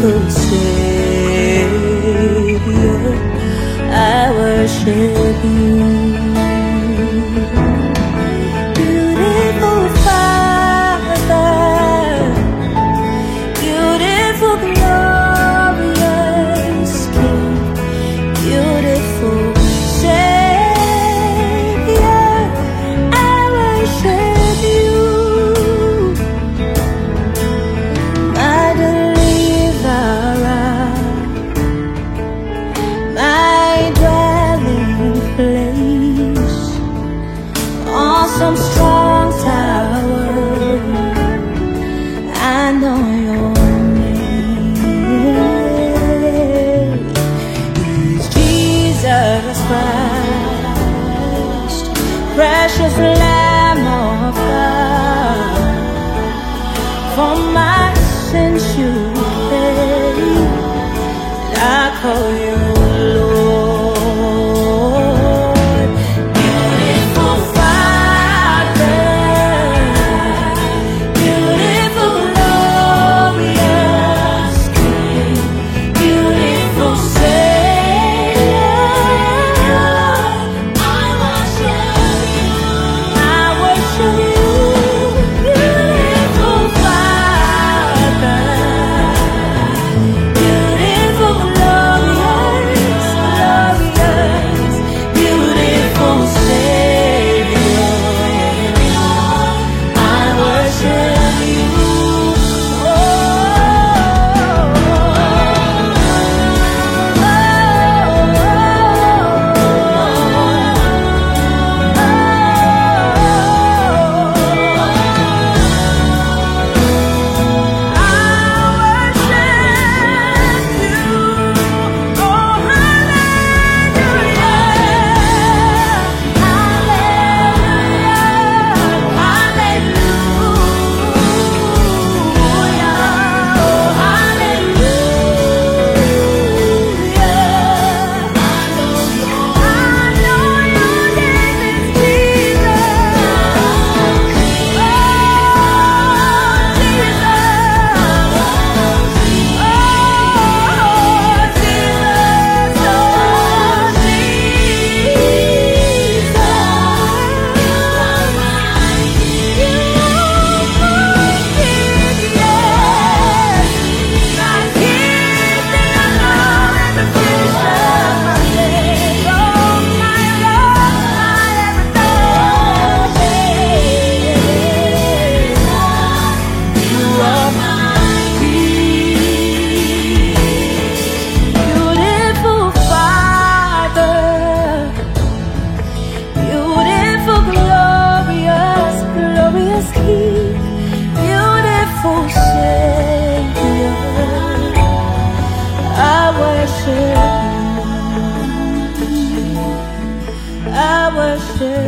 Savior, I worship you. Beautiful Father, beautiful glorious King, beautiful Savior, I worship you. My deliverer, my dwelling place, awesome strong tower, I know your name is Jesus Christ, precious Lamb of God. For my sins you paid, I call you Lord. Beautiful Father, beautiful glorious King, beautiful Savior, I worship you. I worship you. Beautiful Father, beautiful glorious, glorious, beautiful Savior, I worship you. I worship